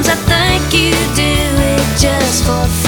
I think you do it just for fun.